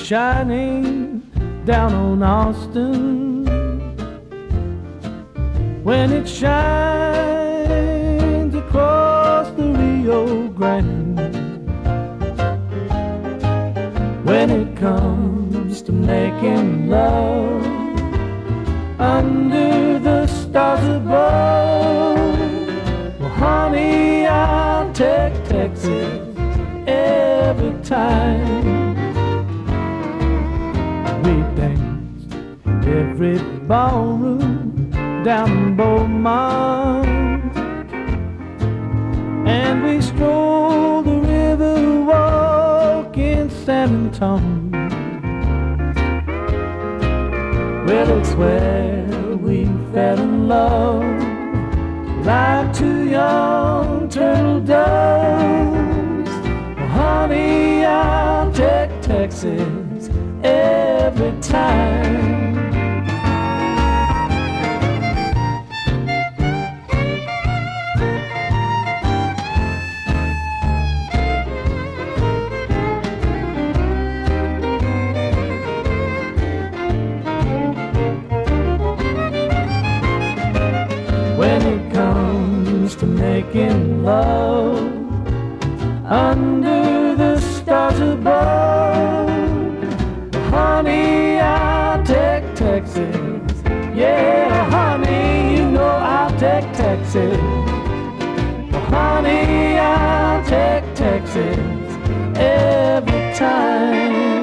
shining down on Austin, when it shines across the Rio Grande, when it comes to making love under the stars above. Well, honey, I'll take Texas every time. We danced every ballroom down in Beaumont, and we strolled the river walk in San Antonio. Well, it's where we fell in love like two young turtle doves. Well, honey, I'll take Texas every time. When it comes to making love under the stars above, honey, I'll take Texas. Yeah, honey, you know I'll take Texas. Honey, I'll take Texas every time.